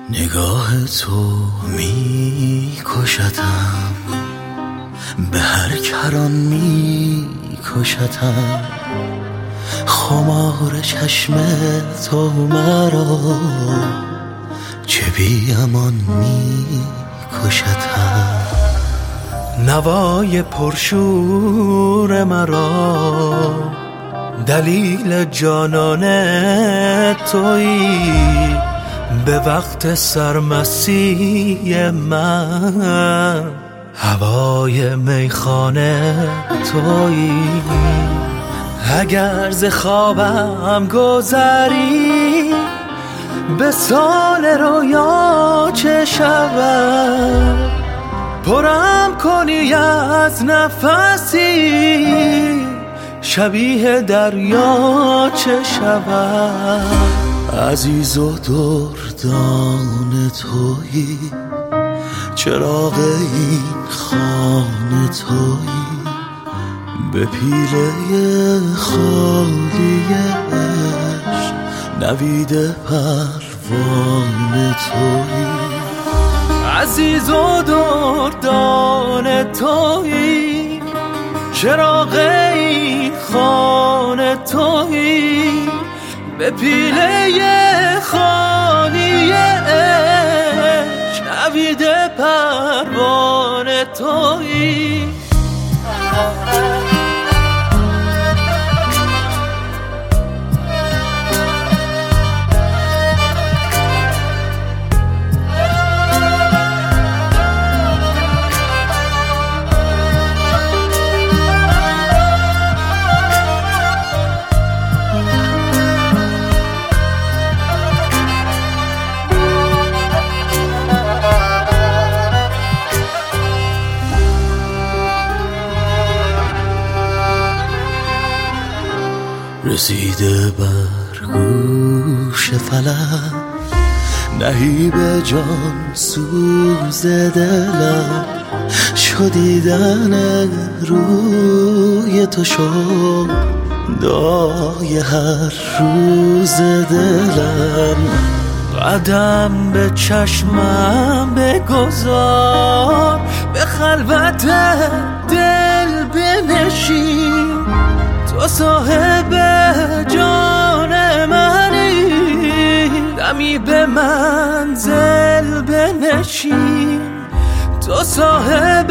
نگاه تو می کشتم، به هر کران می کشتم. خمار چشم تو مرا چه بی امان می کشتم. نوای پرشور مرا دلیل جانان تویی، به وقت سرمستی من هوای میخانه تویی. اگر ز خوابم گذری به سال رویا چه شود، پرم کنی از نفسی شبیه دریا چه شود. عزیز و دردان تویی، چراغ این خانه تویی، به پیله خالی عشق نوید پروانه تویی. عزیز و دردان تویی، چراغ این خانه تویی، به پیله خالی عشق نوید پروانه تویی. رسیده بر گوش فلک نهیب جان سوز دلم، شدیدن روی تو شد دعای هر روز دلم. قدم به چشمم بگذار، به خلوت دل بنشین، تو صاحب جان منی، دمی به منزل بنشین. تو صاحب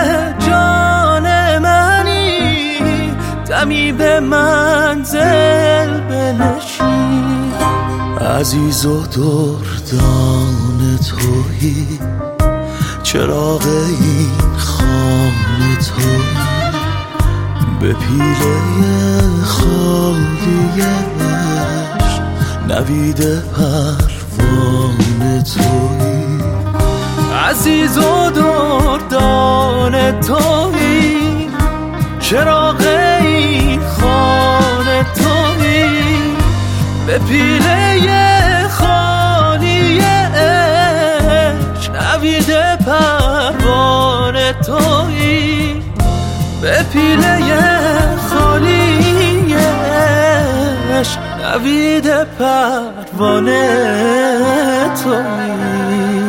جان منی، دمی به منزل بنشین. عزیز و دردان تویی، چراغ این خانه تویی، به پیله خالی عشق نوید پروانه تویی. عزیز و دردان تویی، چراغ این خانه تویی، به پیله خالی عشق نوید پروانه تویی، به پیله خالی عشق نوید پروانه تویی.